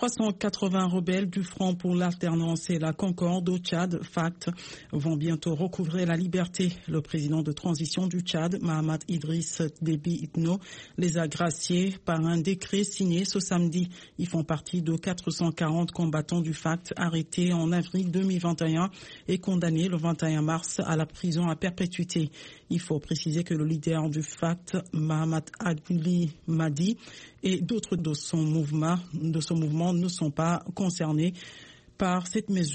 380 rebelles du Front pour l'alternance et la concorde au Tchad, FACT, vont bientôt recouvrer la liberté. Le président de transition du Tchad, Mahamat Idriss Déby Itno, les a graciés par un décret signé ce samedi. Ils font partie de 440 combattants du FACT arrêtés en avril 2021 et condamnés le 21 mars à la prison à perpétuité. Il faut préciser que le leader du FACT, Mahamat Adli Mahdi, et d'autres de son mouvement ne sont pas concernés par cette mesure.